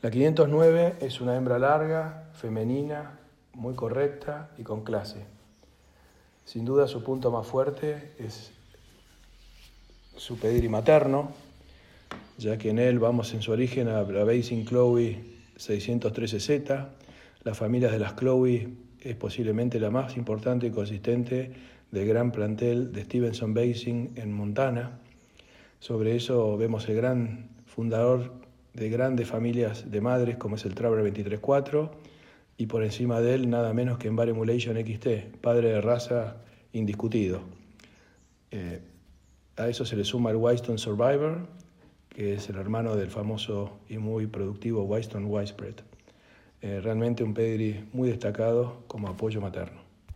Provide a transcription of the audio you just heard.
La 509 es una hembra larga, femenina, muy correcta y con clase. Sin duda su punto más fuerte es su pedigree materno, ya que en él vamos en su origen a la Basing Chloe 613Z. La familia de las Chloe es posiblemente la más importante y consistente del gran plantel de Stevenson Basing en Montana. Sobre eso vemos el gran fundador de grandes familias de madres como es el Traver 23-4 y por encima de él nada menos que Envar Emulation XT, padre de raza indiscutido. A eso se le suma el Wiston Survivor, que es el hermano del famoso y muy productivo Wiston Widespread. Realmente un pedigree muy destacado como apoyo materno.